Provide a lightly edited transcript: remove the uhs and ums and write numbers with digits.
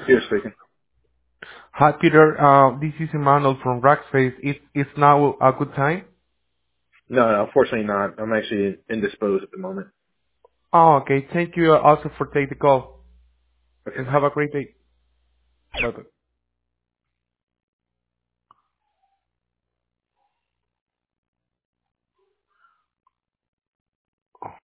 Peter speaking. Hi, Peter. This is Emmanuel from Rackspace. It's now a good time? No, unfortunately not. I'm actually indisposed at the moment. Oh, okay. Thank you also for taking the call, Okay, and bye. have a great day. Bye-bye.